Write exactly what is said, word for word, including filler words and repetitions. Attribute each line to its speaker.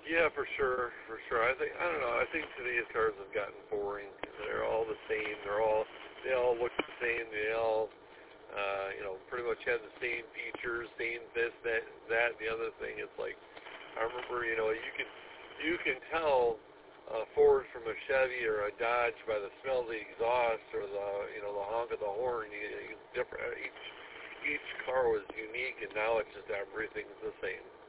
Speaker 1: Yeah, for sure, for sure. I think I don't know. I think today's cars have gotten boring. They're all the same. They're all they all look the same. They all uh, you know pretty much have the same features, same this, that, that, the other thing. It's like I remember, you know, you can you can tell a Ford from a Chevy or a Dodge by the smell of the exhaust or the you know the honk of the horn. You, you, different each each car was unique, and now it's just everything's the same.